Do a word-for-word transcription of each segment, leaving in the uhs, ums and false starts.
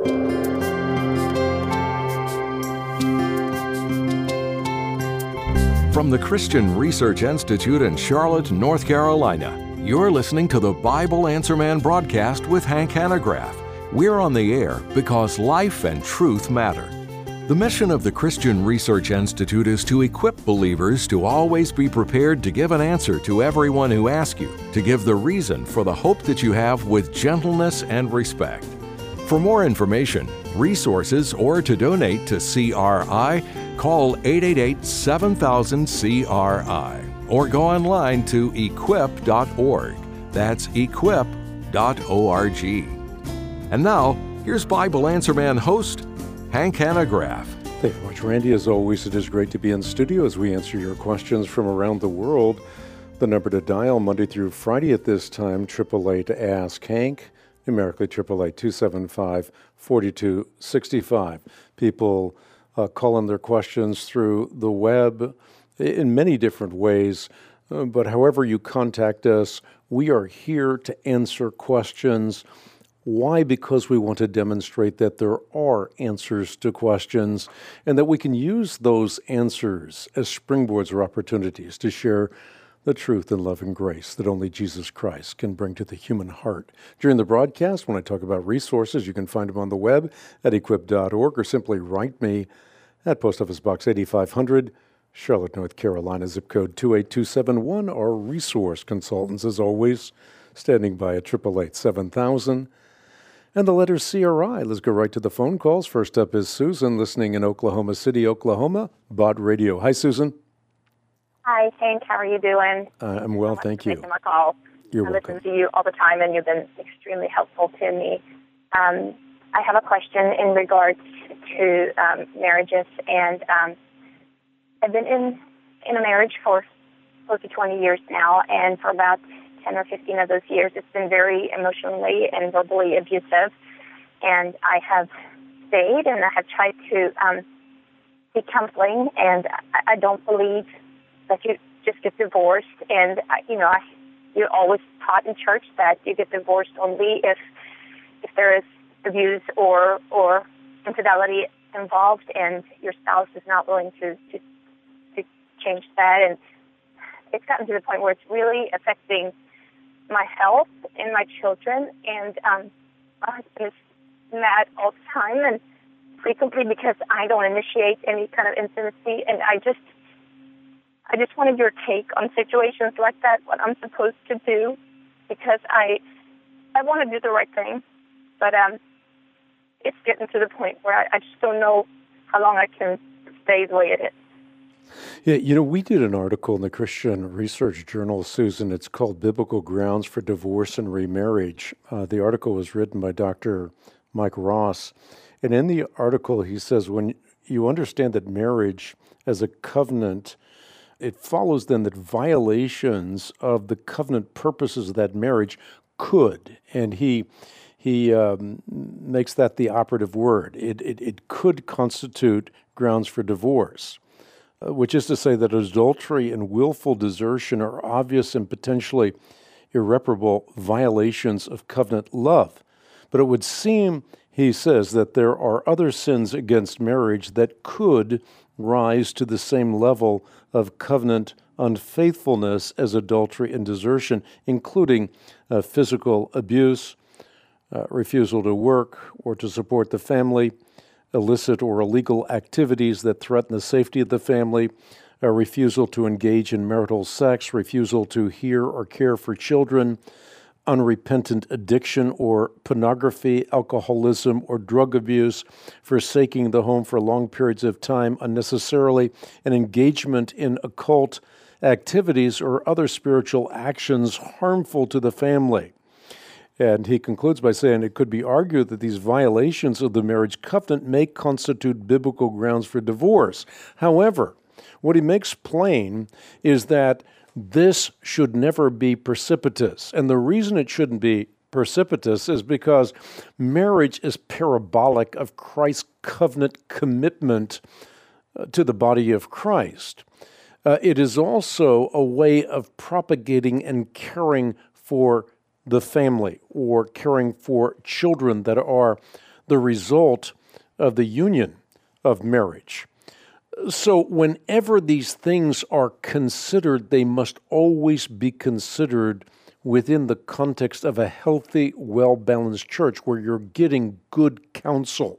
From the Christian Research Institute in Charlotte, North Carolina, you're listening to the Bible Answer Man broadcast with Hank Hanegraaff. We're on the air because life and truth matter. The mission of the Christian Research Institute is to equip believers to always be prepared to give an answer to everyone who asks you, to give the reason for the hope that you have with gentleness and respect. For more information, resources, or to donate to C R I, call eight eight eight, seven thousand, C R I or go online to equip dot org. That's equip dot org. And now, here's Bible Answer Man host, Hank Hanegraaff. Thank you much, Randy. As always, it is great to be in studio as we answer your questions from around the world. The number to dial Monday through Friday at this time, eight eight eight to ask Hank, numerically eight eight eight, two seven five, four two six five. People uh, call in their questions through the web in many different ways, uh, but however you contact us, we are here to answer questions. Why? Because we want to demonstrate that there are answers to questions and that we can use those answers as springboards or opportunities to share the truth and love and grace that only Jesus Christ can bring to the human heart. During the broadcast, when I talk about resources, you can find them on the web at equip dot org or simply write me at Post Office Box eighty-five hundred, Charlotte, North Carolina, zip code two eight two seven one. Our resource consultants, as always, standing by at eight eight eight, seven thousand. And the letter C R I. Let's go right to the phone calls. First up is Susan, listening in Oklahoma City, Oklahoma, B O D Radio. Hi, Susan. Hi, Hank. How are you doing? Uh, I'm well, so thank you. Taking my call. You're I welcome. listen to you all the time, and you've been extremely helpful to me. Um, I have a question in regards to um, marriages, and um, I've been in in a marriage for close to twenty years now, and for about ten or fifteen of those years, it's been very emotionally and verbally abusive. And I have stayed, and I have tried to um, seek counseling, and I, I don't believe that you just get divorced. And, I, you know, I, you're always taught in church that you get divorced only if if there is abuse or or infidelity involved, and your spouse is not willing to, to, to change that. And it's gotten to the point where it's really affecting my health and my children, and um, my husband is mad all the time and frequently because I don't initiate any kind of intimacy, and I just, I just wanted your take on situations like that, what I'm supposed to do, because I, I want to do the right thing, but um, it's getting to the point where I, I just don't know how long I can stay the way it is. Yeah, you know, we did an article in the Christian Research Journal, Susan. It's called Biblical Grounds for Divorce and Remarriage. Uh, the article was written by Doctor Mike Ross. And in the article, he says, when you understand that marriage as a covenant, it follows then that violations of the covenant purposes of that marriage could, and he he um, makes that the operative word, it, it, it could constitute grounds for divorce. Which is to say that adultery and willful desertion are obvious and potentially irreparable violations of covenant love. But it would seem, he says, that there are other sins against marriage that could rise to the same level of covenant unfaithfulness as adultery and desertion, including uh, physical abuse, uh, refusal to work or to support the family, illicit or illegal activities that threaten the safety of the family, a refusal to engage in marital sex, refusal to hear or care for children, unrepentant addiction or pornography, alcoholism or drug abuse, forsaking the home for long periods of time unnecessarily, and engagement in occult activities or other spiritual actions harmful to the family. And he concludes by saying it could be argued that these violations of the marriage covenant may constitute biblical grounds for divorce. However, what he makes plain is that this should never be precipitous. And the reason it shouldn't be precipitous is because marriage is parabolic of Christ's covenant commitment to the body of Christ. Uh, it is also a way of propagating and caring for the family or caring for children that are the result of the union of marriage. So whenever these things are considered, they must always be considered within the context of a healthy, well-balanced church where you're getting good counsel.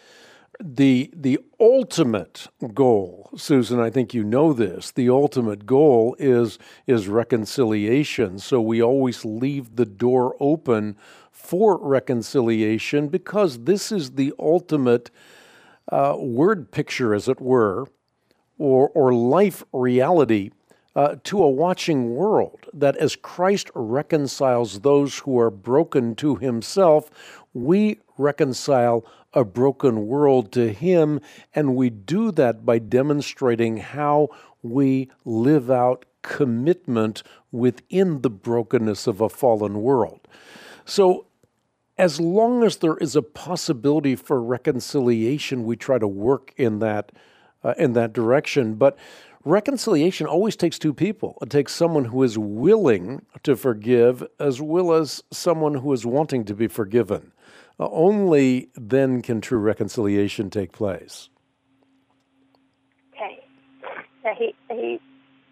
The the ultimate goal, Susan, I think you know this, the ultimate goal is, is reconciliation. So we always leave the door open for reconciliation because this is the ultimate uh, word picture, as it were, or, or life reality uh, to a watching world, that as Christ reconciles those who are broken to himself, we reconcile a broken world to him, and we do that by demonstrating how we live out commitment within the brokenness of a fallen world. So as long as there is a possibility for reconciliation, we try to work in that uh, in that direction. But reconciliation always takes two people. It takes someone who is willing to forgive as well as someone who is wanting to be forgiven. Uh, only then can true reconciliation take place. Okay. Yeah, he, he,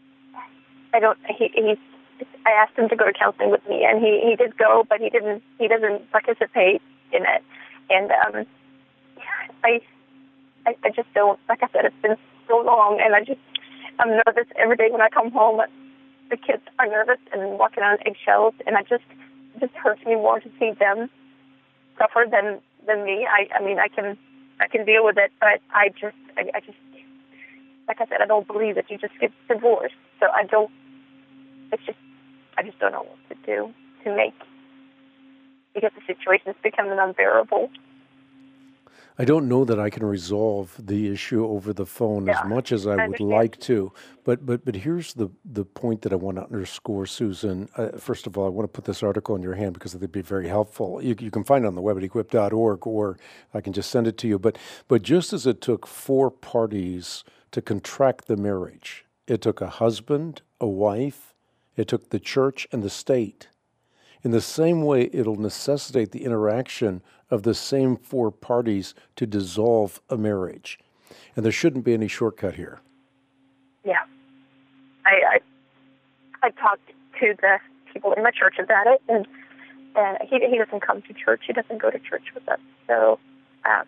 I don't, he, he, I asked him to go to counseling with me, and he, he did go, but he didn't, he doesn't participate in it. And, um, I, I, I just don't, like I said, it's been so long, and I just, I'm nervous every day when I come home. The kids are nervous and walking on eggshells, and I just, it just hurts me more to see them suffer than than me. I, I mean, I can I can deal with it, but I just I, I just like I said, I don't believe that you just get divorced. So I don't. It's just I just don't know what to do to make because the situation is becoming unbearable. I don't know that I can resolve the issue over the phone Yeah, as much as I, I would understand. like to. But but but here's the, the point that I want to underscore, Susan. Uh, first of all, I want to put this article in your hand because it'd be very helpful. You, you can find it on the web at equip dot org, or I can just send it to you. But but just as it took four parties to contract the marriage, it took a husband, a wife, it took the church and the state. In the same way, it'll necessitate the interaction of the same four parties to dissolve a marriage. And there shouldn't be any shortcut here. Yeah, I I, I talked to the people in my church about it, and and he he doesn't come to church. He doesn't go to church with us. So, um,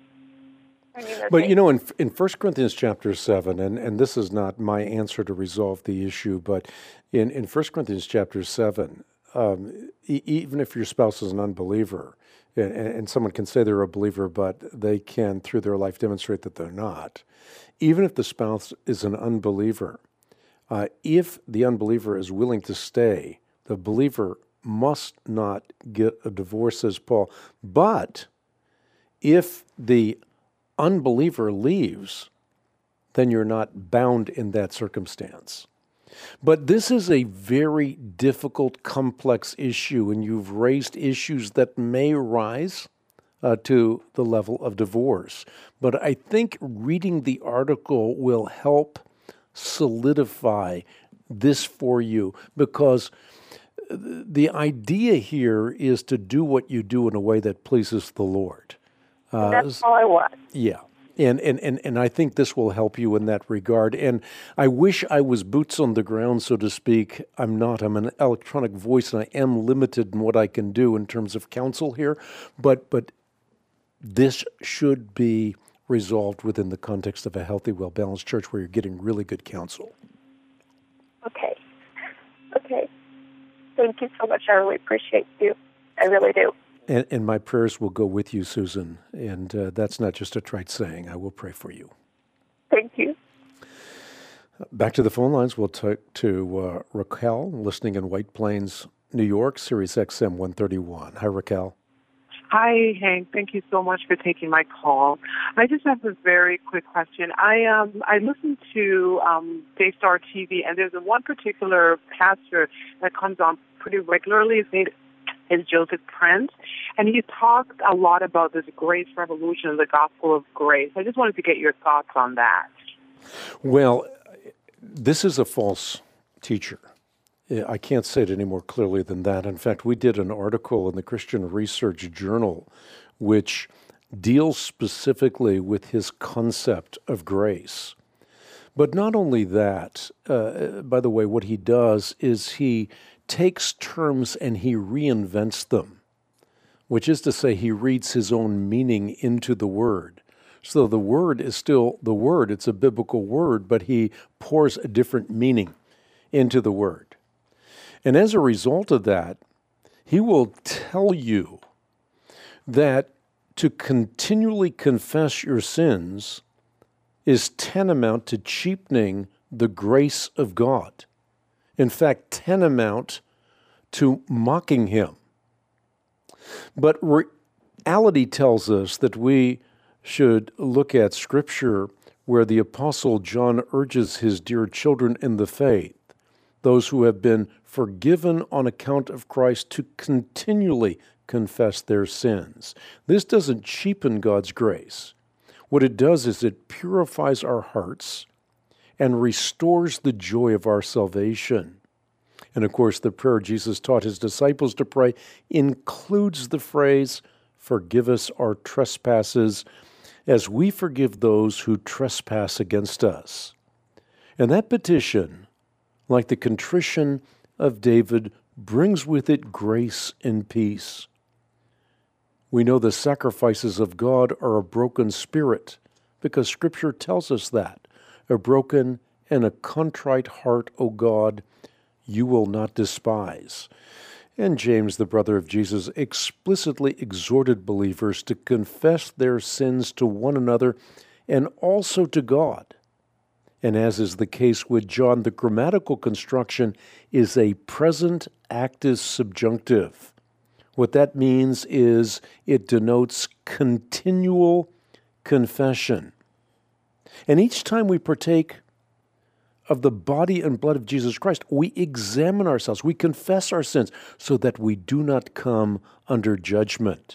I mean, there's But you things- know, in in First Corinthians chapter seven, and, and this is not my answer to resolve the issue, but in, in First Corinthians chapter seven, um, e- even if your spouse is an unbeliever, and, and someone can say they're a believer, but they can, through their life, demonstrate that they're not. Even if the spouse is an unbeliever, uh, if the unbeliever is willing to stay, the believer must not get a divorce, says Paul. But if the unbeliever leaves, then you're not bound in that circumstance. But this is a very difficult, complex issue, and you've raised issues that may rise uh, to the level of divorce. But I think reading the article will help solidify this for you, because the idea here is to do what you do in a way that pleases the Lord. Uh, that's all I want. Yeah. And, and, and, and I think this will help you in that regard. And I wish I was boots on the ground, so to speak. I'm not. I'm an electronic voice, and I am limited in what I can do in terms of counsel here. But but this should be resolved within the context of a healthy, well-balanced church where you're getting really good counsel. Okay. Okay. Thank you so much. I really appreciate you. I really do. And, and my prayers will go with you, Susan. And uh, that's not just a trite saying. I will pray for you. Thank you. Back to the phone lines. We'll talk to uh, Raquel, listening in White Plains, New York, Sirius X M one thirty-one. Hi, Raquel. Hi, Hank. Thank you so much for taking my call. I just have a very quick question. I um I listen to um, Daystar T V, and there's a one particular pastor that comes on pretty regularly. His name is Joseph Prince, and he talked a lot about this grace revolution, the gospel of grace. I just wanted to get your thoughts on that. Well, this is a false teacher. I can't say it any more clearly than that. In fact, we did an article in the Christian Research Journal which deals specifically with his concept of grace. But not only that, uh, by the way, what he does is he takes terms and he reinvents them, which is to say he reads his own meaning into the word. So the word is still the word, it's a biblical word, but he pours a different meaning into the word. And as a result of that, he will tell you that to continually confess your sins is tantamount to cheapening the grace of God. In fact, tantamount to mocking him. But reality tells us that we should look at Scripture where the Apostle John urges his dear children in the faith, those who have been forgiven on account of Christ, to continually confess their sins. This doesn't cheapen God's grace. What it does is it purifies our hearts and restores the joy of our salvation. And of course, the prayer Jesus taught his disciples to pray includes the phrase, "Forgive us our trespasses, as we forgive those who trespass against us." And that petition, like the contrition of David, brings with it grace and peace. We know the sacrifices of God are a broken spirit, because Scripture tells us that. A broken and a contrite heart, O God, you will not despise. And James, the brother of Jesus, explicitly exhorted believers to confess their sins to one another and also to God. And as is the case with John, the grammatical construction is a present active subjunctive. What that means is it denotes continual confession. And each time we partake of the body and blood of Jesus Christ, we examine ourselves, we confess our sins so that we do not come under judgment.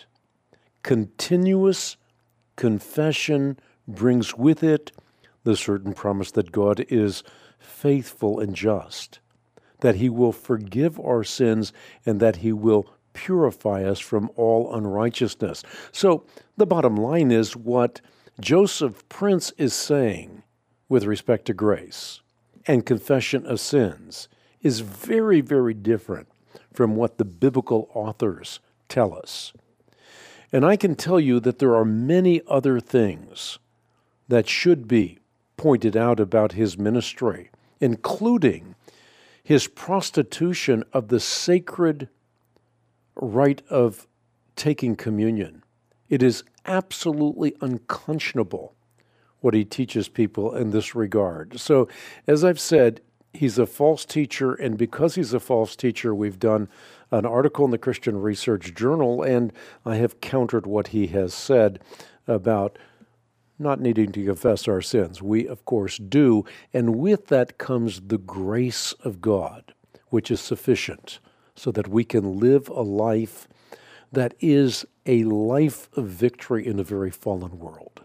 Continuous confession brings with it the certain promise that God is faithful and just, that he will forgive our sins and that he will purify us from all unrighteousness. So the bottom line is what Joseph Prince is saying with respect to grace and confession of sins is very, very different from what the biblical authors tell us. And I can tell you that there are many other things that should be pointed out about his ministry, including his prostitution of the sacred rite of taking communion. It is absolutely unconscionable what he teaches people in this regard. So, as I've said, he's a false teacher, and because he's a false teacher, we've done an article in the Christian Research Journal, and I have countered what he has said about not needing to confess our sins. We, of course, do, and with that comes the grace of God, which is sufficient so that we can live a life that is a life of victory in a very fallen world.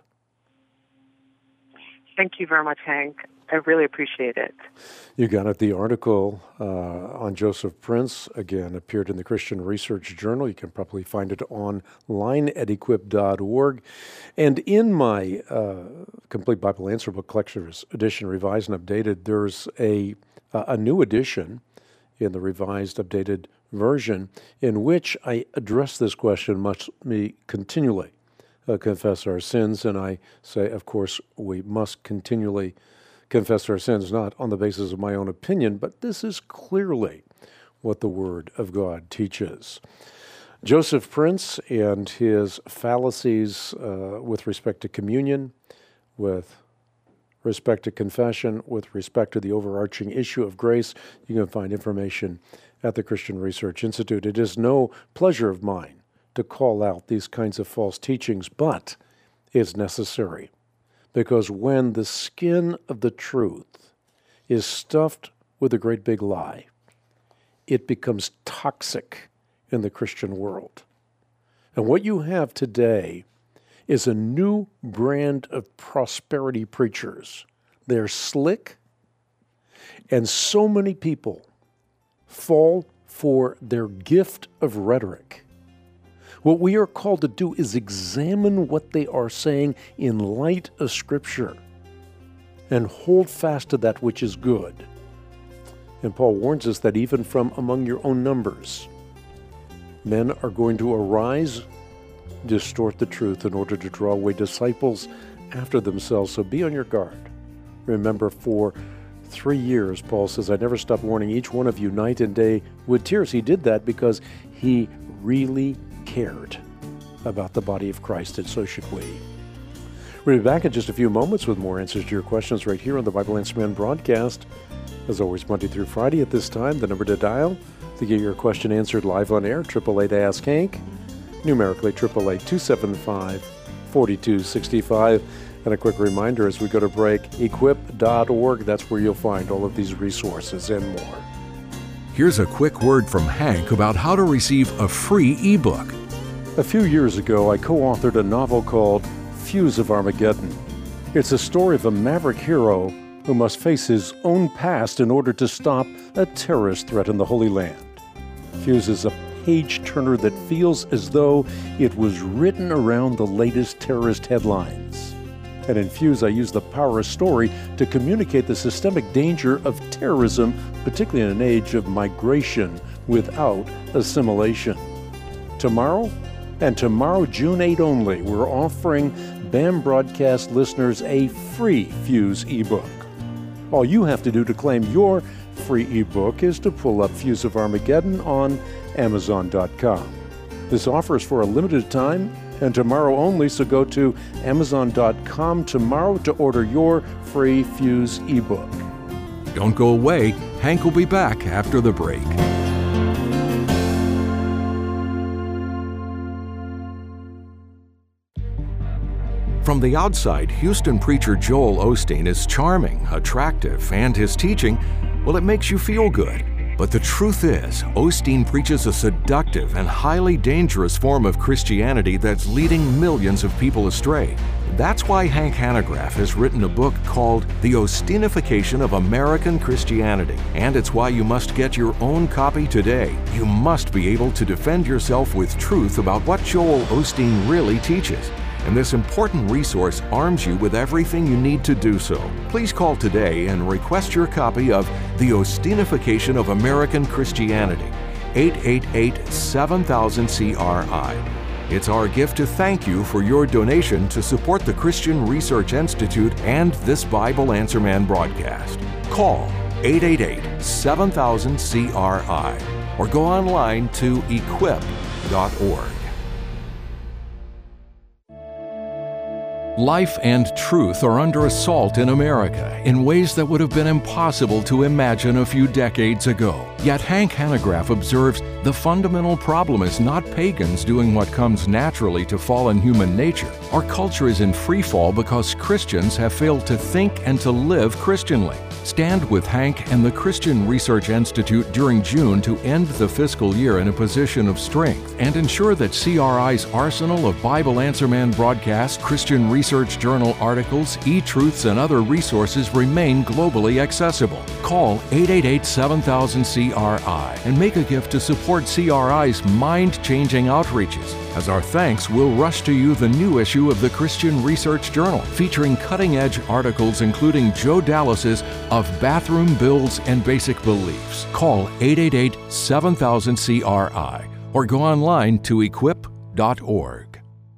Thank you very much, Hank. I really appreciate it. You got it. The article uh, on Joseph Prince, again, appeared in the Christian Research Journal. You can probably find it online at equip dot org. And in my uh, Complete Bible Answer Book Collector's Edition, Revised and Updated, there's a, uh, a new edition in the revised, updated version in which I address this question, must we continually uh, confess our sins? And I say, of course, we must continually confess our sins, not on the basis of my own opinion, but this is clearly what the Word of God teaches. Joseph Prince and his fallacies uh, with respect to communion, with respect to confession, with respect to the overarching issue of grace, you can find information at the Christian Research Institute. It is no pleasure of mine to call out these kinds of false teachings, but it's necessary. Because when the skin of the truth is stuffed with a great big lie, it becomes toxic in the Christian world. And what you have today is a new brand of prosperity preachers. They're slick, and so many people fall for their gift of rhetoric, What we are called to do is examine what they are saying in light of Scripture and hold fast to that which is good. And Paul warns us that even from among your own numbers, men are going to arise, distort the truth in order to draw away disciples after themselves. So be on your guard. Remember, for three years, Paul says, I never stopped warning each one of you night and day with tears. He did that because he really cared about the body of Christ, and so should we. We'll be back in just a few moments with more answers to your questions right here on the Bible Answer Man broadcast. As always, Monday through Friday at this time, the number to dial to get your question answered live on air, eight eight eight Ask Hank, numerically eight eight eight, two seven five, four two six five. And a quick reminder as we go to break, equip dot org, that's where you'll find all of these resources and more. Here's a quick word from Hank about how to receive a free ebook. A few years ago, I co-authored a novel called Fuse of Armageddon. It's a story of a maverick hero who must face his own past in order to stop a terrorist threat in the Holy Land. Fuse is a page-turner that feels as though it was written around the latest terrorist headlines. And in Fuse, I use the power of story to communicate the systemic danger of terrorism, particularly in an age of migration without assimilation. Tomorrow, and tomorrow, June eighth only, we're offering B A M broadcast listeners a free Fuse ebook. All you have to do to claim your free ebook is to pull up Fuse of Armageddon on Amazon dot com. This offer is for a limited time and tomorrow only, so go to Amazon dot com tomorrow to order your free Fuse ebook. Don't go away. Hank will be back after the break. From the outside, Houston preacher Joel Osteen is charming, attractive, and his teaching, well, it makes you feel good. But the truth is, Osteen preaches a seductive and highly dangerous form of Christianity that's leading millions of people astray. That's why Hank Hanegraaff has written a book called The Osteenification of American Christianity. And it's why you must get your own copy today. You must be able to defend yourself with truth about what Joel Osteen really teaches. And this important resource arms you with everything you need to do so. Please call today and request your copy of The Osteenification of American Christianity, eight eight eight, seven thousand C R I. It's our gift to thank you for your donation to support the Christian Research Institute and this Bible Answer Man broadcast. Call eight eight eight, seven thousand C R I or go online to equip dot org. Life and truth are under assault in America in ways that would have been impossible to imagine a few decades ago. Yet Hank Hanegraaff observes the fundamental problem is not pagans doing what comes naturally to fallen human nature. Our culture is in free fall because Christians have failed to think and to live Christianly. Stand with Hank and the Christian Research Institute during June to end the fiscal year in a position of strength and ensure that C R I's arsenal of Bible Answer Man broadcasts, Christian Research Journal articles, e-truths, and other resources remain globally accessible. Call eight eight eight, seven thousand C R I and make a gift to support C R I's mind-changing outreaches. As our thanks, we'll rush to you the new issue of the Christian Research Journal, featuring cutting-edge articles including Joe Dallas's Of Bathroom Bills and Basic Beliefs. Call eight eight eight, seven thousand C R I or go online to equip dot org.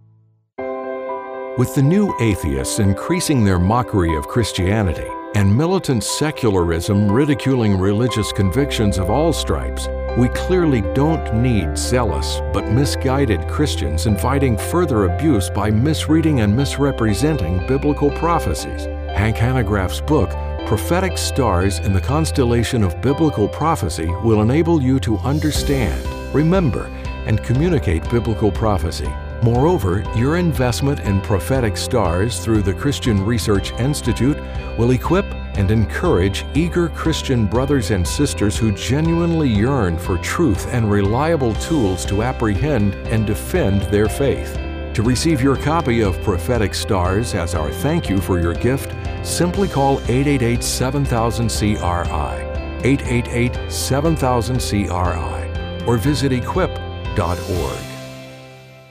With the new atheists increasing their mockery of Christianity and militant secularism ridiculing religious convictions of all stripes, we clearly don't need zealous but misguided Christians inviting further abuse by misreading and misrepresenting biblical prophecies. Hank Hanegraaff's book, Prophetic Stars in the Constellation of Biblical Prophecy, will enable you to understand, remember, and communicate biblical prophecy. Moreover, your investment in prophetic stars through the Christian Research Institute will equip and encourage eager Christian brothers and sisters who genuinely yearn for truth and reliable tools to apprehend and defend their faith. To receive your copy of Prophetic Stars as our thank you for your gift, simply call eight eight eight, seven thousand C R I, eight eight eight, seven thousand C R I, or visit equip dot org.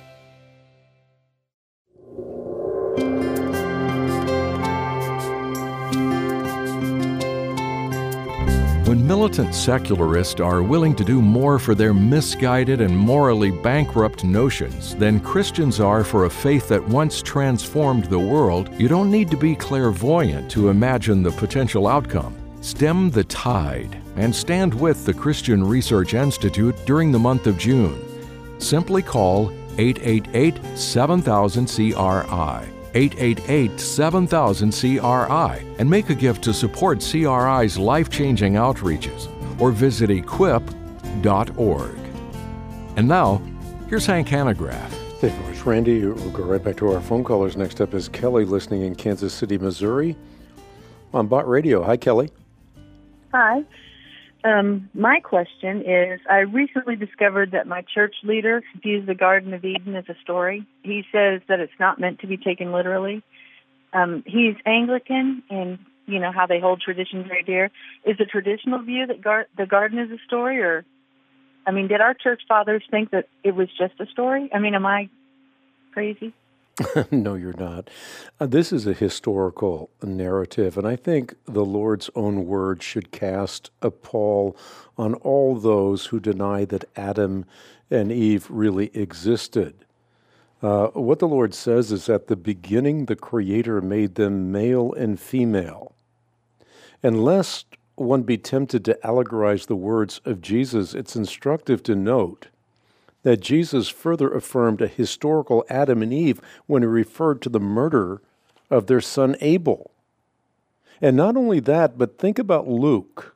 militant secularists are willing to do more for their misguided and morally bankrupt notions than Christians are for a faith that once transformed the world, you don't need to be clairvoyant to imagine the potential outcome. Stem the tide and stand with the Christian Research Institute during the month of June. Simply call eight eight eight, seven thousand, C R I, eight eight eight, seven thousand, C R I, and make a gift to support C R I's life-changing outreaches, or visit equip dot org. And now, here's Hank Hanegraaff. Thank you very much, Randy. We'll go right back to our phone callers. Next up is Kelly, listening in Kansas City, Missouri, on Bott Radio. Hi, Kelly. Hi. Um, my question is, I recently discovered that my church leader views the Garden of Eden as a story. He says that it's not meant to be taken literally. Um, he's Anglican, and you know how they hold tradition very dear. Is the traditional view that gar- the garden is a story, or, I mean, did our church fathers think that it was just a story? I mean, am I crazy? No, you're not. Uh, this is a historical narrative, and I think the Lord's own word should cast a pall on all those who deny that Adam and Eve really existed. Uh, what the Lord says is, at the beginning, the Creator made them male and female. And lest one be tempted to allegorize the words of Jesus, it's instructive to note that Jesus further affirmed a historical Adam and Eve when he referred to the murder of their son Abel. And not only that, but think about Luke.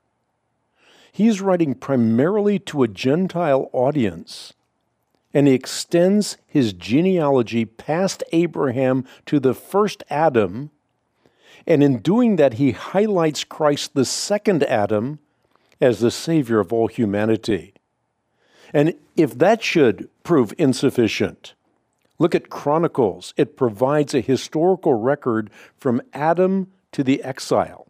He's writing primarily to a Gentile audience, and he extends his genealogy past Abraham to the first Adam, and in doing that, he highlights Christ, the second Adam, as the Savior of all humanity. And if that should prove insufficient, look at Chronicles. It provides a historical record from Adam to the exile.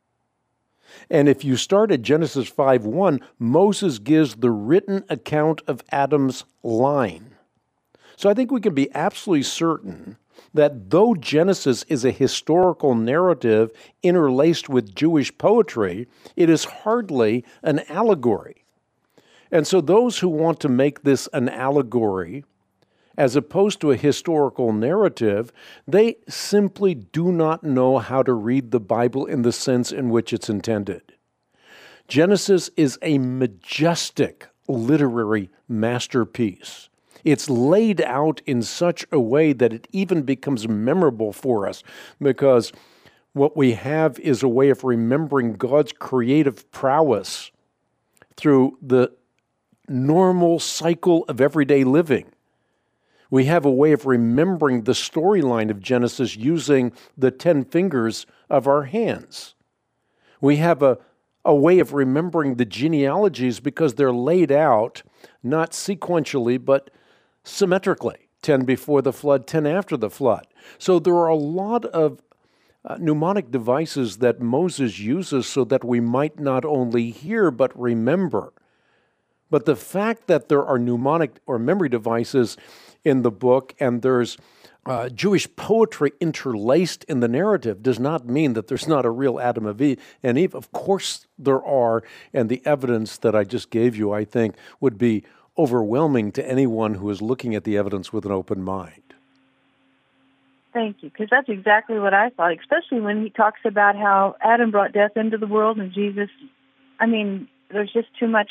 And if you start at Genesis five one, Moses gives the written account of Adam's line. So I think we can be absolutely certain that though Genesis is a historical narrative interlaced with Jewish poetry, it is hardly an allegory. And so those who want to make this an allegory, as opposed to a historical narrative, they simply do not know how to read the Bible in the sense in which it's intended. Genesis is a majestic literary masterpiece. It's laid out in such a way that it even becomes memorable for us, because what we have is a way of remembering God's creative prowess through the normal cycle of everyday living. We have a way of remembering the storyline of Genesis using the ten fingers of our hands. We have a, a way of remembering the genealogies because they're laid out not sequentially but symmetrically. ten before the flood, ten after the flood. So there are a lot of uh, mnemonic devices that Moses uses so that we might not only hear but remember. But the fact that there are mnemonic or memory devices in the book and there's uh, Jewish poetry interlaced in the narrative does not mean that there's not a real Adam and Eve. Of course there are, and the evidence that I just gave you, I think, would be overwhelming to anyone who is looking at the evidence with an open mind. Thank you, because that's exactly what I thought, especially when he talks about how Adam brought death into the world and Jesus, I mean, there's just too much.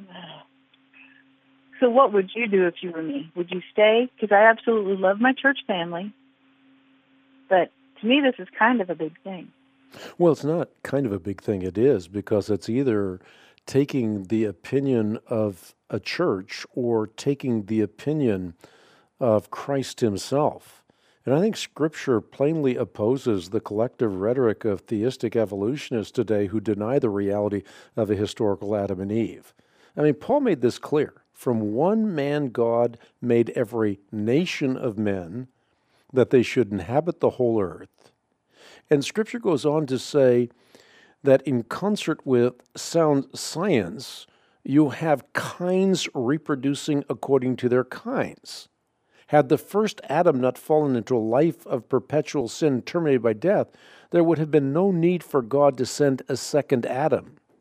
So what would you do if you were me? Would you stay? Because I absolutely love my church family. But to me, this is kind of a big thing. Well, it's not kind of a big thing. It is, because it's either taking the opinion of a church or taking the opinion of Christ himself. And I think Scripture plainly opposes the collective rhetoric of theistic evolutionists today who deny the reality of a historical Adam and Eve. I mean, Paul made this clear. From one man God made every nation of men, that they should inhabit the whole earth. And Scripture goes on to say that in concert with sound science, you have kinds reproducing according to their kinds. Had the first Adam not fallen into a life of perpetual sin terminated by death, there would have been no need for God to send a second Adam.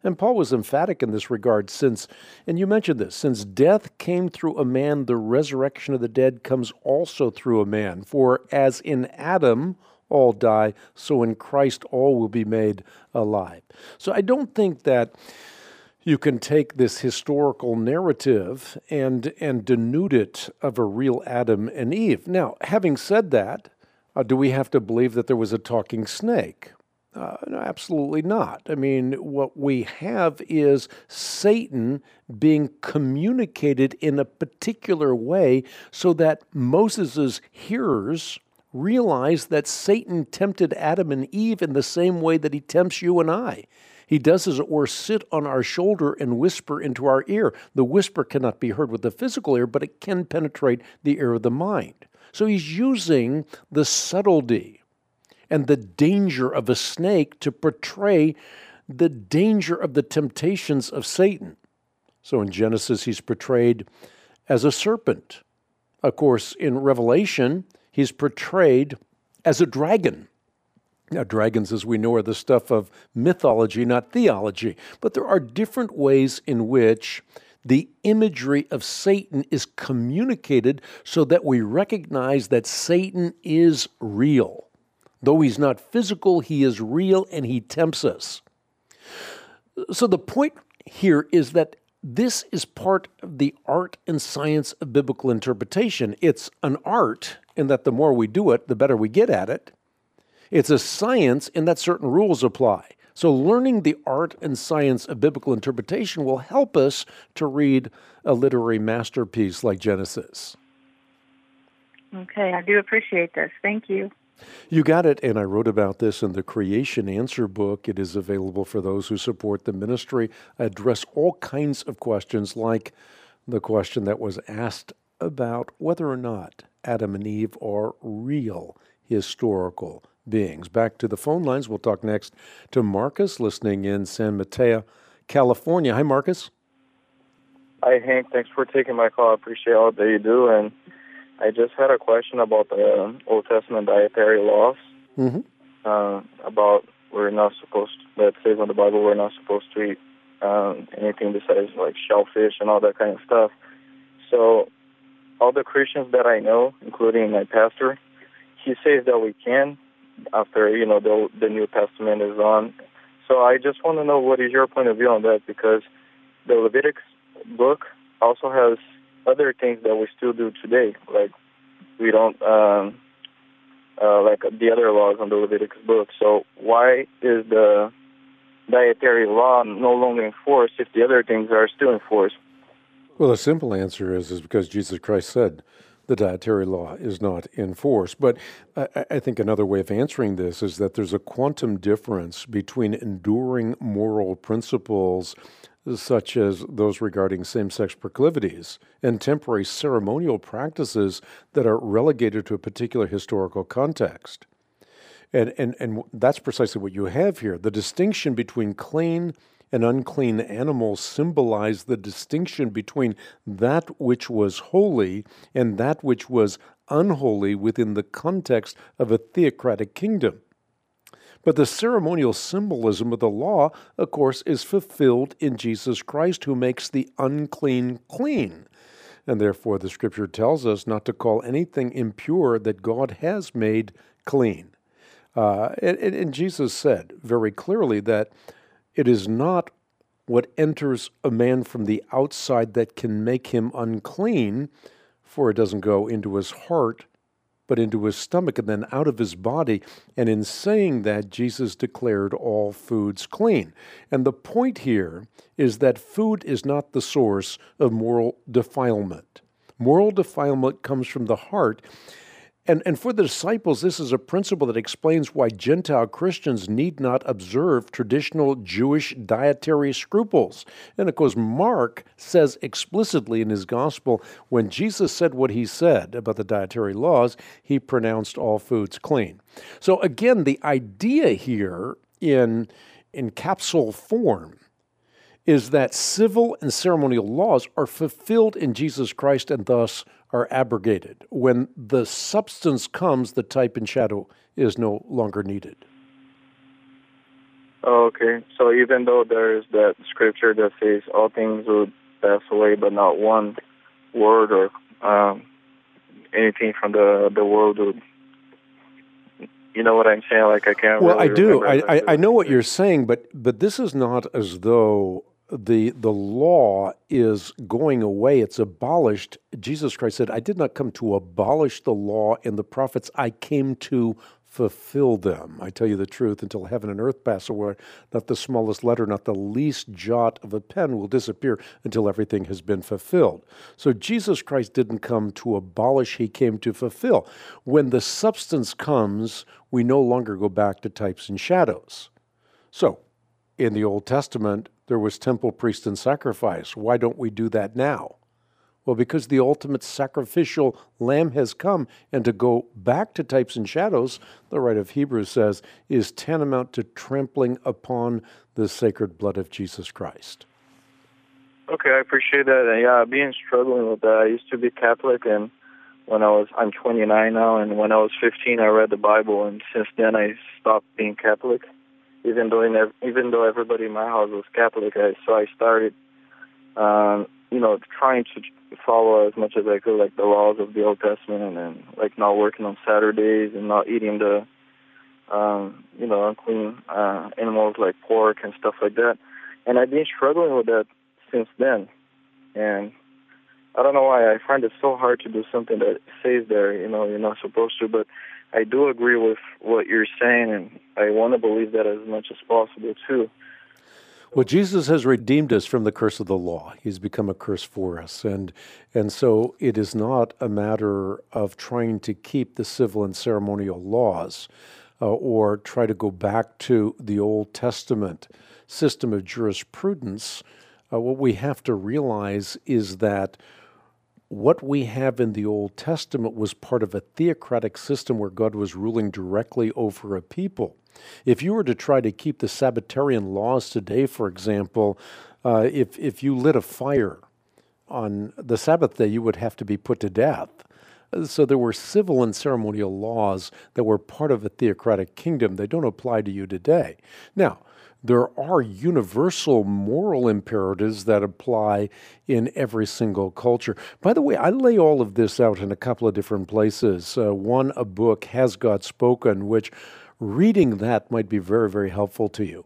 And Paul was emphatic in this regard since, and you mentioned this, since death came through a man, the resurrection of the dead comes also through a man. For as in Adam all die, so in Christ all will be made alive. So I don't think that you can take this historical narrative and, and denude it of a real Adam and Eve. Now, having said that, uh, do we have to believe that there was a talking snake? Uh, no, absolutely not. I mean, what we have is Satan being communicated in a particular way so that Moses' hearers realize that Satan tempted Adam and Eve in the same way that he tempts you and I. He does, as it were, sit on our shoulder and whisper into our ear. The whisper cannot be heard with the physical ear, but it can penetrate the ear of the mind. So he's using the subtlety and the danger of a snake to portray the danger of the temptations of Satan. So in Genesis, he's portrayed as a serpent. Of course, in Revelation, he's portrayed as a dragon. Now, dragons, as we know, are the stuff of mythology, not theology. But there are different ways in which the imagery of Satan is communicated so that we recognize that Satan is real. Though he's not physical, he is real and he tempts us. So the point here is that this is part of the art and science of biblical interpretation. It's an art in that the more we do it, the better we get at it. It's a science in that certain rules apply. So learning the art and science of biblical interpretation will help us to read a literary masterpiece like Genesis. Okay, I do appreciate this. Thank you. You got it, and I wrote about this in the Creation Answer book. It is available for those who support the ministry. I address all kinds of questions, like the question that was asked about whether or not Adam and Eve are real historical beings. Back to the phone lines. We'll talk next to Marcus, listening in San Mateo, California. Hi, Marcus. Hi, Hank. Thanks for taking my call. I appreciate all that you do, and I just had a question about the um, Old Testament dietary laws, mm-hmm. uh, about we're not supposed, that says in the Bible we're not supposed to eat um, anything besides like shellfish and all that kind of stuff. So all the Christians that I know, including my pastor, he says that we can after, you know, the, the New Testament is on. So I just want to know, what is your point of view on that? Because the Leviticus book also has other things that we still do today, like we don't, um, uh, like the other laws on the Leviticus book. So why is the dietary law no longer enforced if the other things are still enforced? Well, the simple answer is, is because Jesus Christ said the dietary law is not enforced. But I, I think another way of answering this is that there's a quantum difference between enduring moral principles such as those regarding same-sex proclivities, and temporary ceremonial practices that are relegated to a particular historical context. And, and, and that's precisely what you have here. The distinction between clean and unclean animals symbolize the distinction between that which was holy and that which was unholy within the context of a theocratic kingdom. But the ceremonial symbolism of the law, of course, is fulfilled in Jesus Christ, who makes the unclean clean. And therefore, the Scripture tells us not to call anything impure that God has made clean. Uh, and, and Jesus said very clearly that it is not what enters a man from the outside that can make him unclean, for it doesn't go into his heart, but into his stomach and then out of his body. And in saying that, Jesus declared all foods clean. And the point here is that food is not the source of moral defilement. Moral defilement comes from the heart. And, and for the disciples, this is a principle that explains why Gentile Christians need not observe traditional Jewish dietary scruples. And of course, Mark says explicitly in his gospel, when Jesus said what he said about the dietary laws, he pronounced all foods clean. So again, the idea here in, in capsule form is that civil and ceremonial laws are fulfilled in Jesus Christ and thus are abrogated. When the substance comes, the type and shadow is no longer needed. Oh, okay. So even though there is that scripture that says all things will pass away, but not one word or um, anything from the the world would, you know what I'm saying? Like I can't. Well, really I do. remember I, I, exactly I know what it you're is. saying, but but this is not as though the the law is going away. It's abolished. Jesus Christ said, "I did not come to abolish the law and the prophets. I came to fulfill them. I tell you the truth, until heaven and earth pass away, not the smallest letter, not the least jot of a pen will disappear until everything has been fulfilled." So Jesus Christ didn't come to abolish, he came to fulfill. When the substance comes, we no longer go back to types and shadows. So, in the Old Testament, there was temple, priest, and sacrifice. Why don't we do that now? Well, because the ultimate sacrificial lamb has come, and to go back to types and shadows, the writer of Hebrews says, is tantamount to trampling upon the sacred blood of Jesus Christ. Okay, I appreciate that. And yeah, I've been struggling with that. I used to be Catholic, and when I was, I'm twenty-nine now, and when I was fifteen, I read the Bible, and since then I stopped being Catholic. Even though in, even though everybody in my house was Catholic, I, so I started, um, you know, trying to follow as much as I could, like the laws of the Old Testament, and then like not working on Saturdays and not eating the, um, you know, unclean uh, animals like pork and stuff like that. And I've been struggling with that since then. And I don't know why I find it so hard to do something that says there, you know, you're not supposed to. But I do agree with what you're saying, and I want to believe that as much as possible too. Well, Jesus has redeemed us from the curse of the law. He's become a curse for us. And and so it is not a matter of trying to keep the civil and ceremonial laws uh, or try to go back to the Old Testament system of jurisprudence. Uh, what we have to realize is that what we have in the Old Testament was part of a theocratic system where God was ruling directly over a people. If you were to try to keep the Sabbatarian laws today, for example, uh, if, if you lit a fire on the Sabbath day, you would have to be put to death. So there were civil and ceremonial laws that were part of a theocratic kingdom. They don't apply to you today. Now, there are universal moral imperatives that apply in every single culture. By the way, I lay all of this out in a couple of different places. Uh, one, a book, Has God Spoken, which reading that might be very, very helpful to you.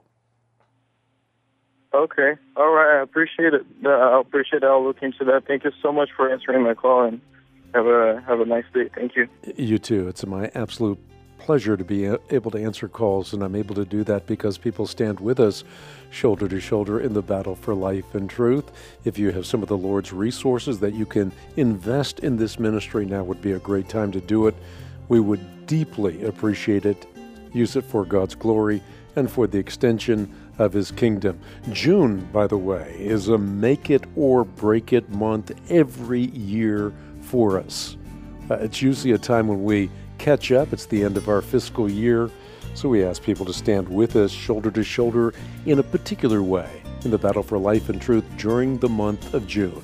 Okay. All right. I appreciate it. Uh, I appreciate it. I'll look into that. Thank you so much for answering my call, and have a have a nice day. Thank you. You too. It's my absolute pleasure to be able to answer calls, and I'm able to do that because people stand with us shoulder to shoulder in the battle for life and truth. If you have some of the Lord's resources that you can invest in this ministry, now would be a great time to do it. We would deeply appreciate it. Use it for God's glory and for the extension of His kingdom. June, by the way, is a make it or break it month every year for us. Uh, it's usually a time when we catch up. It's the end of our fiscal year, so we ask people to stand with us shoulder to shoulder in a particular way in the battle for life and truth during the month of June.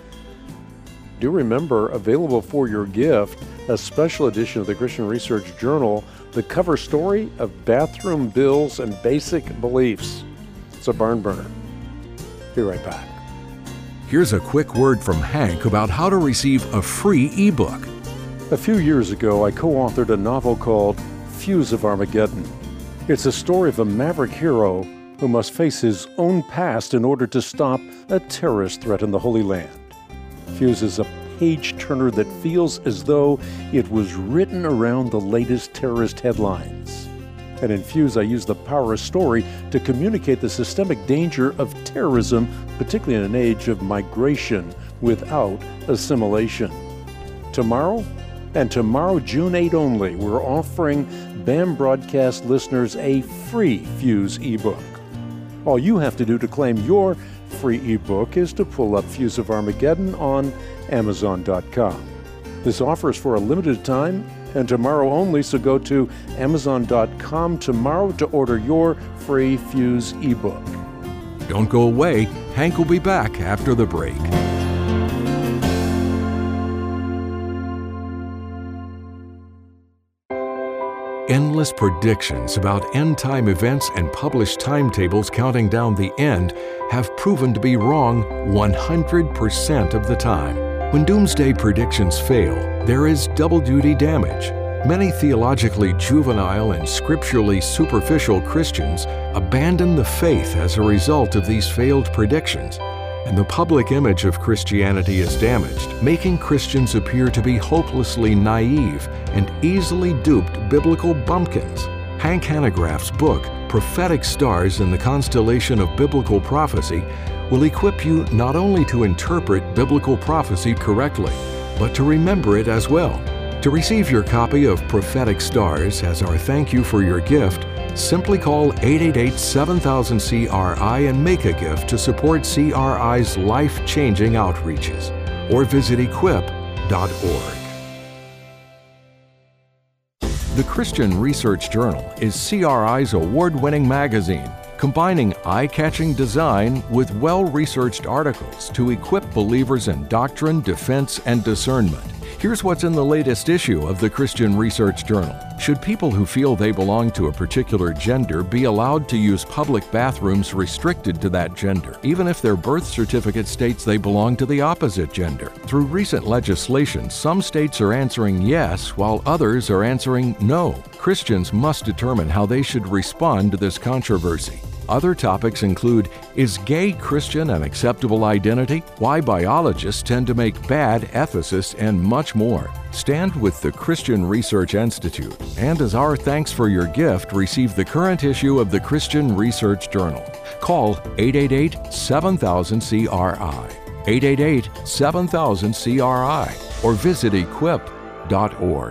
Do remember, available for your gift, a special edition of the Christian Research Journal, the cover story of Bathroom Bills and Basic Beliefs. It's a barn burner. Be right back. Here's a quick word from Hank about how to receive a free ebook. A few years ago, I co-authored a novel called Fuse of Armageddon. It's a story of a maverick hero who must face his own past in order to stop a terrorist threat in the Holy Land. Fuse is a page-turner that feels as though it was written around the latest terrorist headlines. And in Fuse, I use the power of story to communicate the systemic danger of terrorism, particularly in an age of migration without assimilation. Tomorrow, and tomorrow, June eighth only, we're offering B A M broadcast listeners a free Fuse ebook. All you have to do to claim your free ebook is to pull up Fuse of Armageddon on Amazon dot com. This offer is for a limited time and tomorrow only, so go to Amazon dot com tomorrow to order your free Fuse ebook. Don't go away. Hank will be back after the break. Endless predictions about end-time events and published timetables counting down the end have proven to be wrong one hundred percent of the time. When doomsday predictions fail, there is double-duty damage. Many theologically juvenile and scripturally superficial Christians abandon the faith as a result of these failed predictions, and the public image of Christianity is damaged, making Christians appear to be hopelessly naive and easily duped biblical bumpkins. Hank Hanegraaff's book, Prophetic Stars in the Constellation of Biblical Prophecy, will equip you not only to interpret biblical prophecy correctly, but to remember it as well. To receive your copy of Prophetic Stars as our thank you for your gift, simply call eight eight eight, seven thousand, C R I and make a gift to support C R I's life-changing outreaches, or visit equip dot org. The Christian Research Journal is C R I's award-winning magazine, combining eye-catching design with well-researched articles to equip believers in doctrine, defense, and discernment. Here's what's in the latest issue of the Christian Research Journal. Should people who feel they belong to a particular gender be allowed to use public bathrooms restricted to that gender, even if their birth certificate states they belong to the opposite gender? Through recent legislation, some states are answering yes, while others are answering no. Christians must determine how they should respond to this controversy. Other topics include, is gay Christian an acceptable identity? Why biologists tend to make bad ethicists, and much more. Stand with the Christian Research Institute, and as our thanks for your gift, receive the current issue of the Christian Research Journal. Call eight eight eight, seven thousand, C R I, eight eight eight, seven thousand, C R I, or visit equip dot org.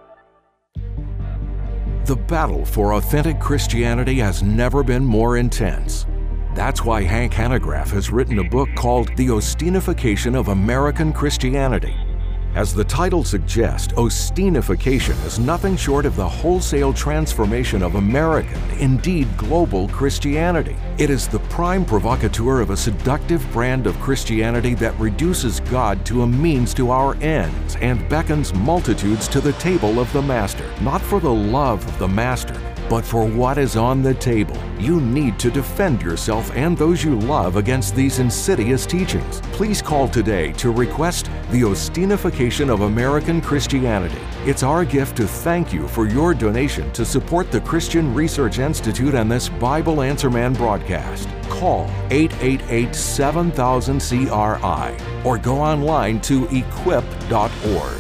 The battle for authentic Christianity has never been more intense. That's why Hank Hanegraaff has written a book called The Ostinification of American Christianity. As the title suggests, Ostinification is nothing short of the wholesale transformation of American, indeed global, Christianity. It is the prime provocateur of a seductive brand of Christianity that reduces God to a means to our ends and beckons multitudes to the table of the Master, not for the love of the Master, but for what is on the table. You need to defend yourself and those you love against these insidious teachings. Please call today to request The Ostinification of American Christianity. It's our gift to thank you for your donation to support the Christian Research Institute and this Bible Answer Man broadcast. Call eight eight eight, seven thousand, C R I or go online to equip dot org.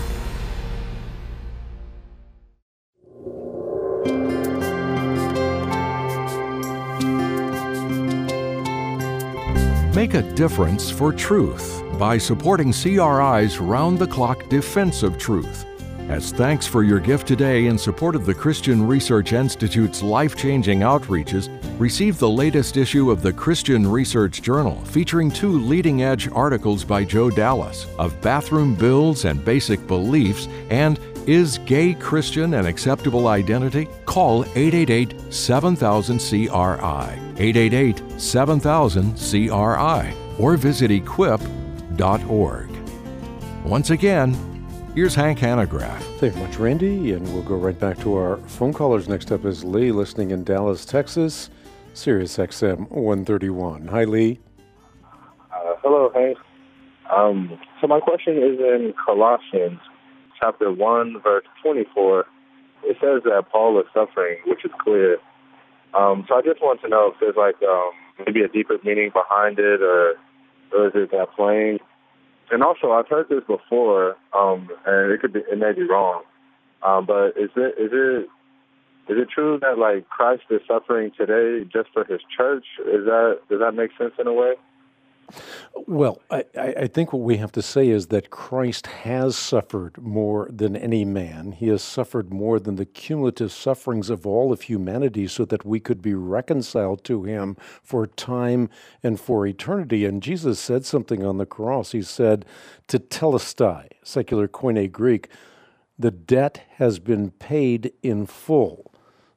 Make a difference for truth by supporting C R I's round-the-clock defense of truth. As thanks for your gift today in support of the Christian Research Institute's life-changing outreaches, receive the latest issue of the Christian Research Journal featuring two leading-edge articles by Joe Dallas of bathroom bills and basic beliefs and Is Gay Christian an Acceptable Identity? Call eight eight eight, seven thousand, C R I, eight eight eight, seven thousand, C R I, or visit equip dot org. Once again, here's Hank Hanegraaff. Thank you much, Randy, and we'll go right back to our phone callers. Next up is Lee, listening in Dallas, Texas, Sirius X M one thirty-one. Hi, Lee. Uh, hello, Hank. Um, so my question is in Colossians chapter one, verse twenty-four. It says that Paul is suffering, which is clear. Um, so I just want to know if there's like um, maybe a deeper meaning behind it, or, or is it that plain? And also, I've heard this before, um, and it could be, it may be wrong, um, but is it is it is it true that like Christ is suffering today just for His church? Is that does that make sense in a way? Well, I, I think what we have to say is that Christ has suffered more than any man. He has suffered more than the cumulative sufferings of all of humanity so that we could be reconciled to Him for time and for eternity. And Jesus said something on the cross. He said, "Tetelestai," secular Koine Greek, the debt has been paid in full.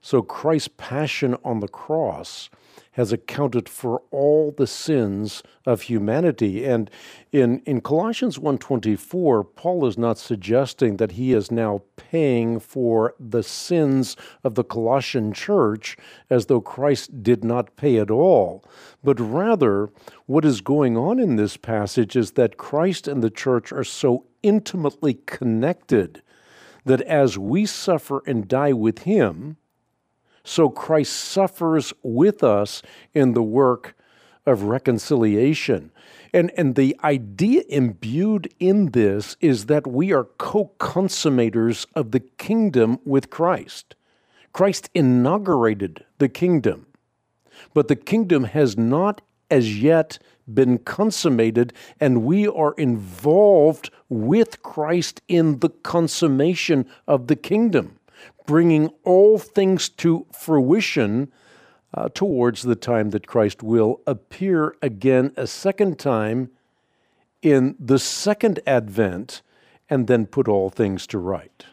So Christ's passion on the cross has accounted for all the sins of humanity. And in, in Colossians one twenty-four, Paul is not suggesting that he is now paying for the sins of the Colossian church as though Christ did not pay at all. But rather, what is going on in this passage is that Christ and the church are so intimately connected that as we suffer and die with him, so Christ suffers with us in the work of reconciliation. And, and the idea imbued in this is that we are co-consummators of the kingdom with Christ. Christ inaugurated the kingdom, but the kingdom has not as yet been consummated, and we are involved with Christ in the consummation of the kingdom, bringing all things to fruition uh, towards the time that Christ will appear again a second time in the second advent and then put all things to right.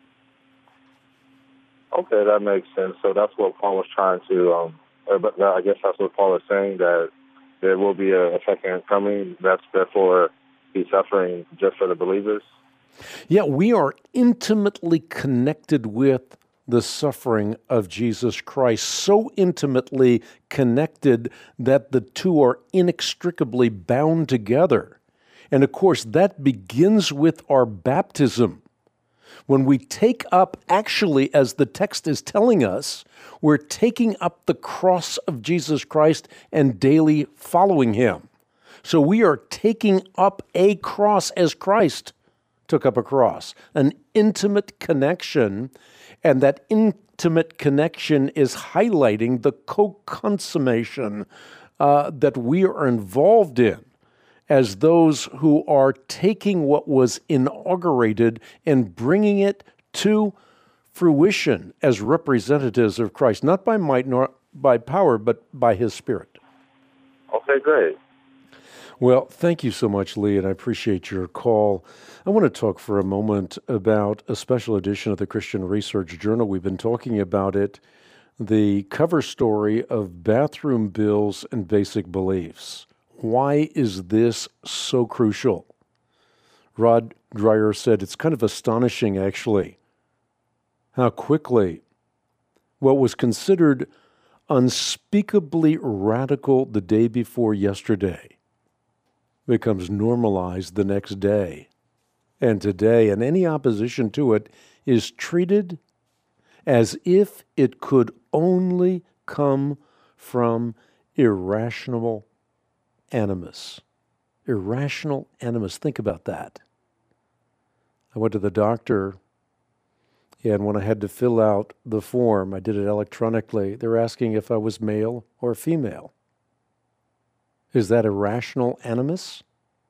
Okay, that makes sense. So that's what Paul was trying to, um, uh, but I guess that's what Paul is saying, that there will be a, a second coming. That's therefore he's suffering just for the believers. Yeah, we are intimately connected with the suffering of Jesus Christ, so intimately connected that the two are inextricably bound together. And of course, that begins with our baptism. When we take up, actually, as the text is telling us, we're taking up the cross of Jesus Christ and daily following him. So we are taking up a cross as Christ took up a cross, an intimate connection, and that intimate connection is highlighting the co-consummation uh, that we are involved in as those who are taking what was inaugurated and bringing it to fruition as representatives of Christ, not by might nor by power, but by his Spirit. Okay, great. Well, thank you so much, Lee, and I appreciate your call. I want to talk for a moment about a special edition of the Christian Research Journal. We've been talking about it, the cover story of Bathroom Bills and Basic Beliefs. Why is this so crucial? Rod Dreher said, it's kind of astonishing, actually, how quickly what was considered unspeakably radical the day before yesterday becomes normalized the next day. And today, and any opposition to it is treated as if it could only come from irrational animus. Irrational animus. Think about that. I went to the doctor, and when I had to fill out the form, I did it electronically. They're asking if I was male or female. Is that irrational animus?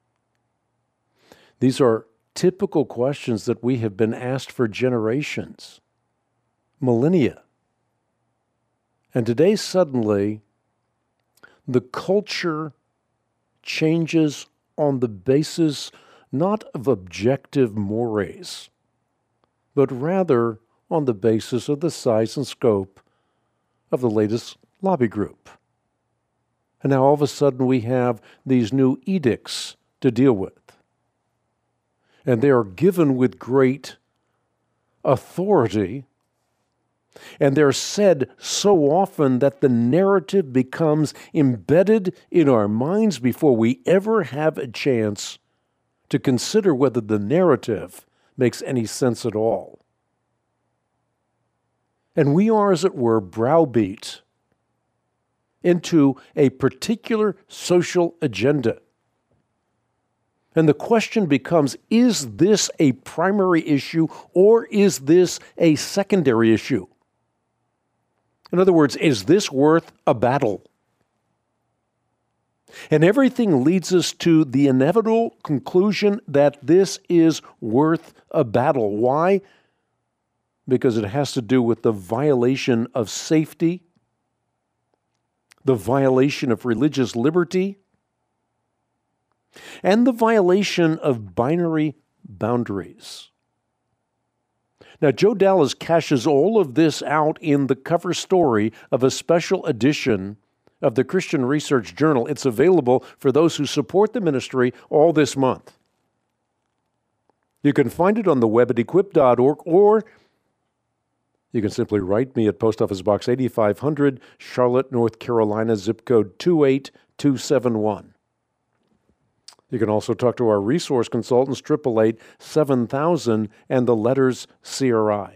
These are typical questions that we have been asked for generations, millennia. And today, suddenly, the culture changes on the basis not of objective mores, but rather on the basis of the size and scope of the latest lobby group. And now all of a sudden we have these new edicts to deal with. And they are given with great authority, and they're said so often that the narrative becomes embedded in our minds before we ever have a chance to consider whether the narrative makes any sense at all. And we are, as it were, browbeat into a particular social agenda. And the question becomes, is this a primary issue or is this a secondary issue? In other words, is this worth a battle? And everything leads us to the inevitable conclusion that this is worth a battle. Why? Because it has to do with the violation of safety, the violation of religious liberty, and the violation of binary boundaries. Now, Joe Dallas cashes all of this out in the cover story of a special edition of the Christian Research Journal. It's available for those who support the ministry all this month. You can find it on the web at equip dot org, or you can simply write me at Post Office Box eighty-five hundred, Charlotte, North Carolina, zip code two eight two seven one. You can also talk to our resource consultants, eight eight eight, seven thousand, and the letters C R I.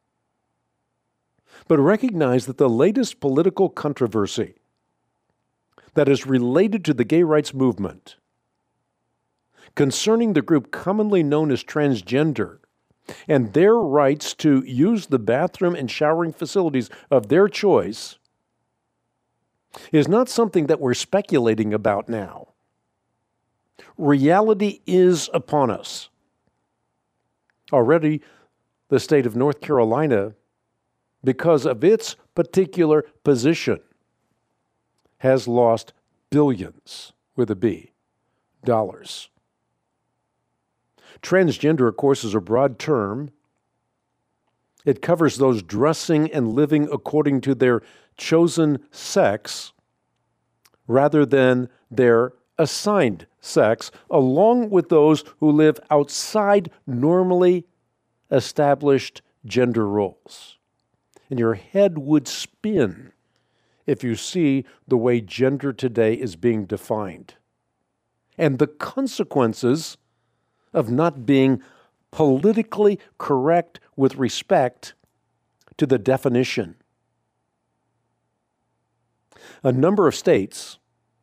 But recognize that the latest political controversy that is related to the gay rights movement concerning the group commonly known as transgender and their rights to use the bathroom and showering facilities of their choice is not something that we're speculating about now. Reality is upon us. Already, the state of North Carolina, because of its particular position, has lost billions, with a B, dollars. Transgender, of course, is a broad term. It covers those dressing and living according to their chosen sex rather than their assigned sex, along with those who live outside normally established gender roles. And your head would spin if you see the way gender today is being defined and the consequences of not being politically correct with respect to the definition. A number of states,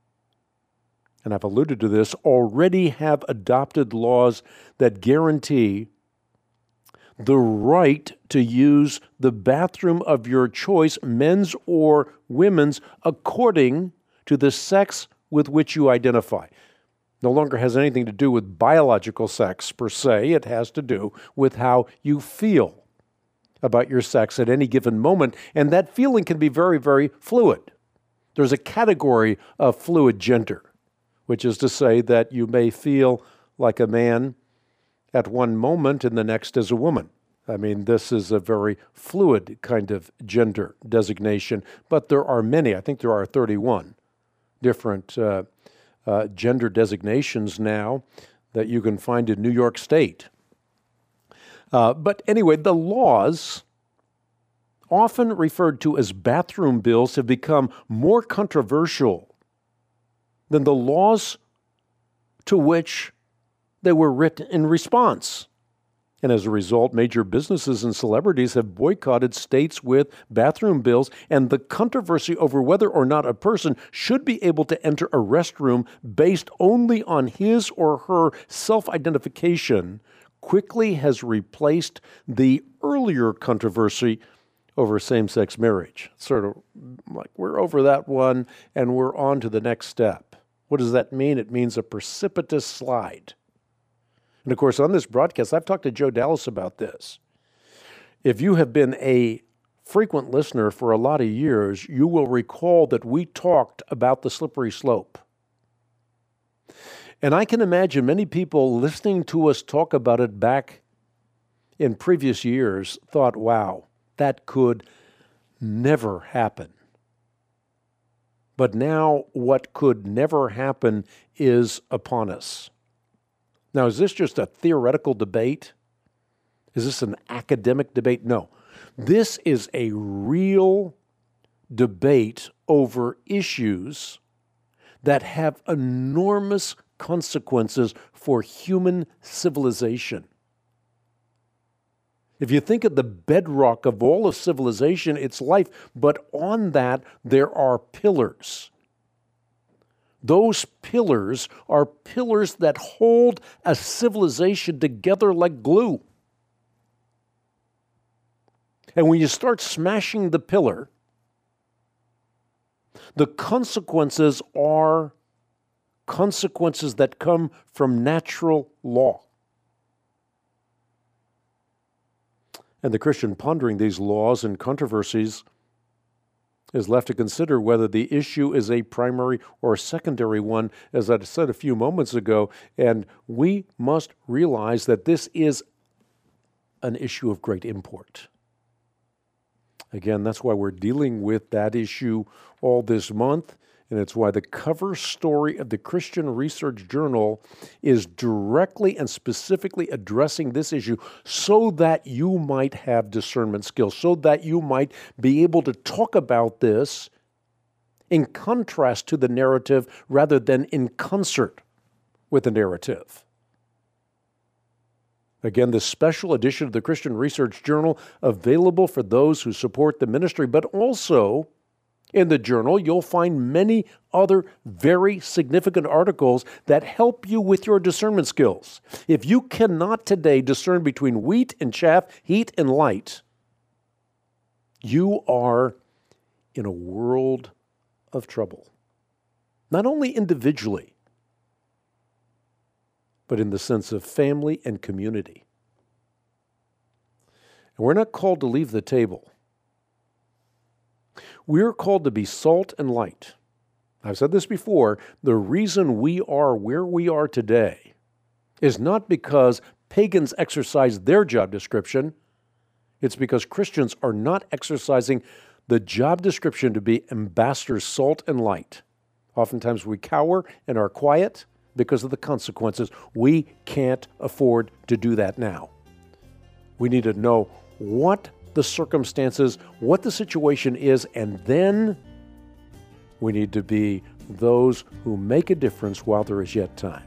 and I've alluded to this, already have adopted laws that guarantee the right to use the bathroom of your choice, men's or women's, according to the sex with which you identify. No longer has anything to do with biological sex per se. It has to do with how you feel about your sex at any given moment, and that feeling can be very, very fluid. There's a category of fluid gender, which is to say that you may feel like a man at one moment and the next as a woman. I mean, this is a very fluid kind of gender designation, but there are many, I think there are thirty-one different uh, uh, gender designations now that you can find in New York State. Uh, but anyway, the laws, often referred to as bathroom bills, have become more controversial than the laws to which they were written in response. And as a result, major businesses and celebrities have boycotted states with bathroom bills, and the controversy over whether or not a person should be able to enter a restroom based only on his or her self-identification quickly has replaced the earlier controversy over same-sex marriage. Sort of like we're over that one and we're on to the next step. What does that mean? It means a precipitous slide. And of course, on this broadcast, I've talked to Joe Dallas about this. If you have been a frequent listener for a lot of years, you will recall that we talked about the slippery slope. And I can imagine many people listening to us talk about it back in previous years thought, wow, that could never happen. But now what could never happen is upon us. Now, is this just a theoretical debate? Is this an academic debate? No. This is a real debate over issues that have enormous consequences for human civilization. If you think of the bedrock of all of civilization, it's life, but on that there are pillars. Those pillars are pillars that hold a civilization together like glue. And when you start smashing the pillar, the consequences are consequences that come from natural law. And the Christian pondering these laws and controversies is left to consider whether the issue is a primary or secondary one, as I said a few moments ago, and we must realize that this is an issue of great import. Again, that's why we're dealing with that issue all this month, and it's why the cover story of the Christian Research Journal is directly and specifically addressing this issue so that you might have discernment skills, so that you might be able to talk about this in contrast to the narrative rather than in concert with the narrative. Again, this special edition of the Christian Research Journal available for those who support the ministry, but also in the journal, you'll find many other very significant articles that help you with your discernment skills. If you cannot today discern between wheat and chaff, heat and light, you are in a world of trouble. Not only individually, but in the sense of family and community. And we're not called to leave the table. We're called to be salt and light. I've said this before, the reason we are where we are today is not because pagans exercise their job description, it's because Christians are not exercising the job description to be ambassadors, salt and light. Oftentimes we cower and are quiet because of the consequences. We can't afford to do that now. We need to know what the circumstances, what the situation is, and then we need to be those who make a difference while there is yet time.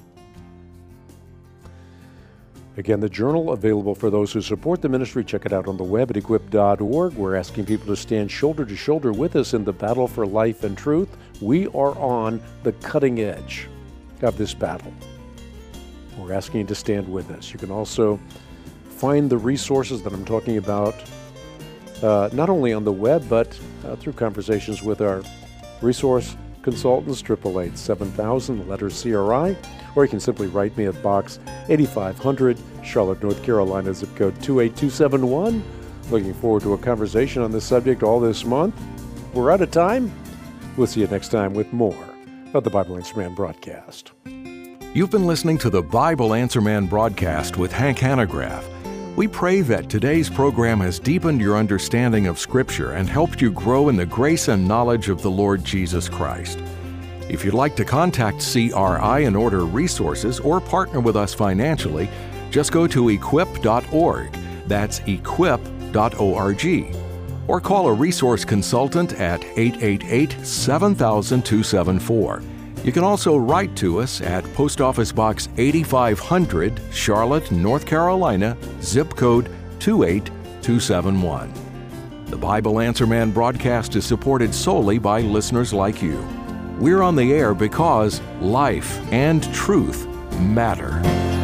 Again, the journal available for those who support the ministry. Check it out on the web at equip dot org. We're asking people to stand shoulder to shoulder with us in the battle for life and truth. We are on the cutting edge of this battle. We're asking you to stand with us. You can also find the resources that I'm talking about uh, not only on the web, but uh, through conversations with our resource consultants, eight eight eight, seven thousand, the letter C R I, or you can simply write me at Box eighty-five hundred, Charlotte, North Carolina, zip code two eight two seven one. Looking forward to a conversation on this subject all this month. We're out of time. We'll see you next time with more of the Bible Answer Man broadcast. You've been listening to the Bible Answer Man broadcast with Hank Hanegraaff. We pray that today's program has deepened your understanding of Scripture and helped you grow in the grace and knowledge of the Lord Jesus Christ. If you'd like to contact C R I and order resources or partner with us financially, just go to equip dot org. That's equip dot org. Or call a resource consultant at eight eight eight, seven thousand, two seven four. You can also write to us at Post Office Box eighty-five hundred, Charlotte, North Carolina, zip code two eight two seven one. The Bible Answer Man broadcast is supported solely by listeners like you. We're on the air because life and truth matter.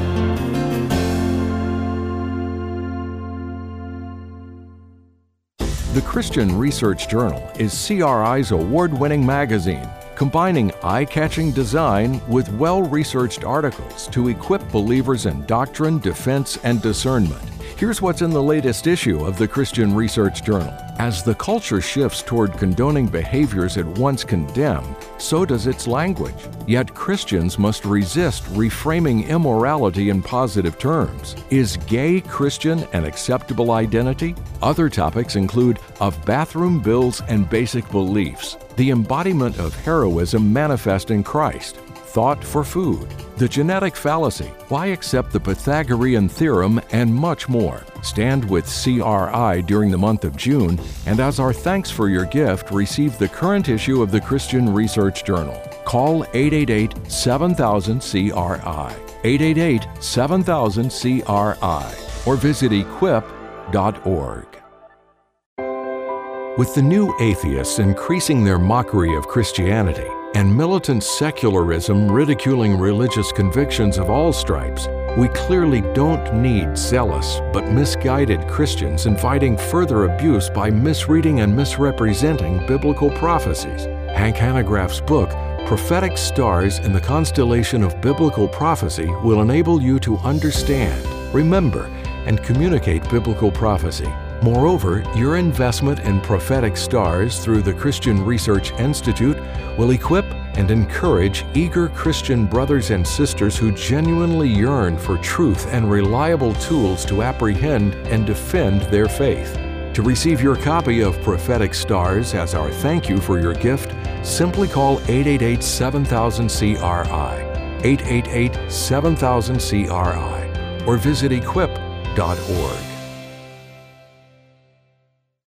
The Christian Research Journal is C R I's award-winning magazine, combining eye-catching design with well-researched articles to equip believers in doctrine, defense, and discernment. Here's what's in the latest issue of the Christian Research Journal. As the culture shifts toward condoning behaviors it once condemned, so does its language. Yet Christians must resist reframing immorality in positive terms. Is gay Christian an acceptable identity? Other topics include of bathroom bills and basic beliefs, the embodiment of heroism manifest in Christ, thought for food, the genetic fallacy, why accept the Pythagorean theorem, and much more. Stand with C R I during the month of June, and as our thanks for your gift, receive the current issue of the Christian Research Journal. Call eight eight eight, seven thousand, C R I, eight eight eight, seven thousand, C R I, or visit equip dot org. With the new atheists increasing their mockery of Christianity, and militant secularism ridiculing religious convictions of all stripes, we clearly don't need zealous but misguided Christians inviting further abuse by misreading and misrepresenting biblical prophecies. Hank Hanegraaff's book, Prophetic Stars in the Constellation of Biblical Prophecy, will enable you to understand, remember, and communicate biblical prophecy. Moreover, your investment in prophetic stars through the Christian Research Institute will equip and encourage eager Christian brothers and sisters who genuinely yearn for truth and reliable tools to apprehend and defend their faith. To receive your copy of Prophetic Stars as our thank you for your gift, simply call eight eight eight, seven thousand, C R I, eight eight eight, seven thousand, C R I, or visit equip dot org.